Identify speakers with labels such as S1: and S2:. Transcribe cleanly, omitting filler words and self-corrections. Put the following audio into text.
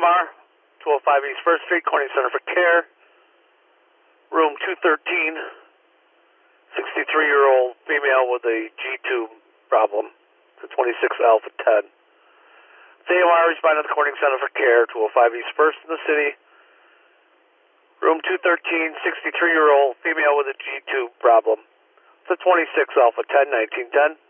S1: AMR, 205 East 1st Street, Corning Center for Care, room 213, 63-year-old female with a G-tube problem, to 26 Alpha 10. AMR responded to the Corning Center for Care, 205 East 1st in the city, room 213, 63-year-old female with a G-tube problem, to 26 Alpha 10, 1910.